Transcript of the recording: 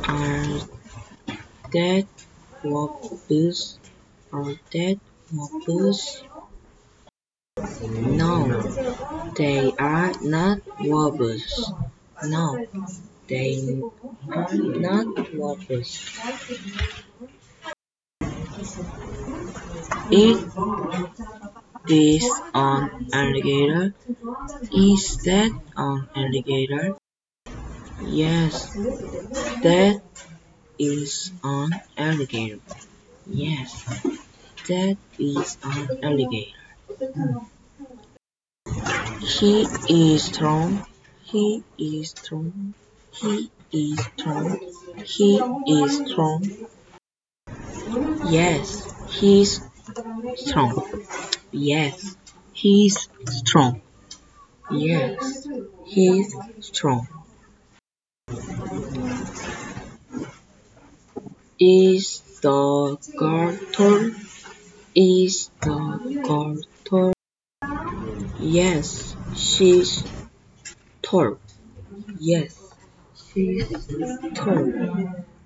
Are that wabbits? Are that wabbits? No, they are not wabbits. No, they are not wabbits. It is an alligator. Is that an alligator? Yes, that is an alligator. Yes, that is an alligator. He is strong. He is strong. He is strong. He is strong. Yes, he's strong. Yes, he's strong. Yes, he's strong. Is the girl tall? Is the girl tall? Yes, she's tall. Yes, she's tall.